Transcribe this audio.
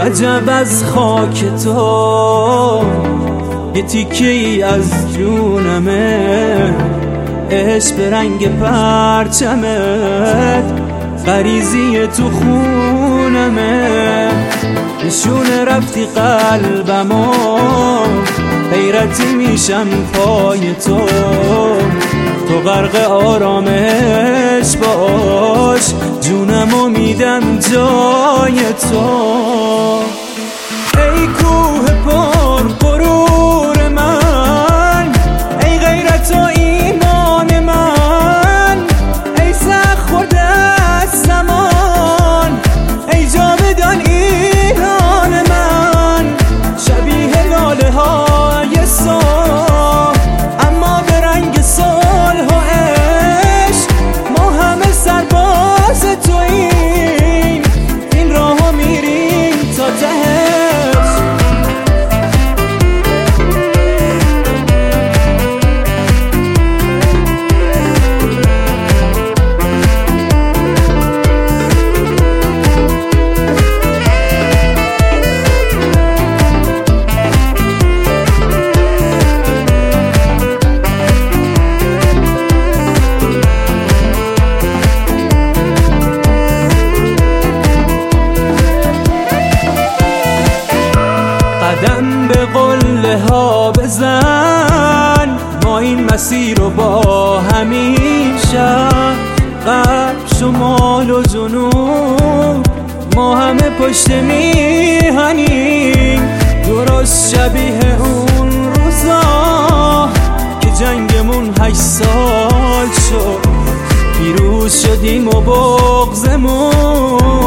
عجب از خاک تو یه تیکه ای از جونمه، عشق به رنگ پرچمت غریزی تو خونمه. نشونه رفتی قلبمو، حیرتی میشم پای تو، تو غرق آرامش باش، جونمو میدم جای تو. ای کوه پر غرور من، ای غیرت و ایمان من، ای سخت خورده از زمان، ای جاودان ایران من. شبیه لاله های صبح اما به رنگ صلح و عشق، ما همه سرباز توییم، این راهو میریم تا تهش. قدم به قله ها بزن، ما این مسیر رو با همیشه، غرب شمال و جنوب ما همه پشت میهنیم. درست شبیه اون روزا که جنگمون 8 سال شد، پیروز شدیم و بغضمون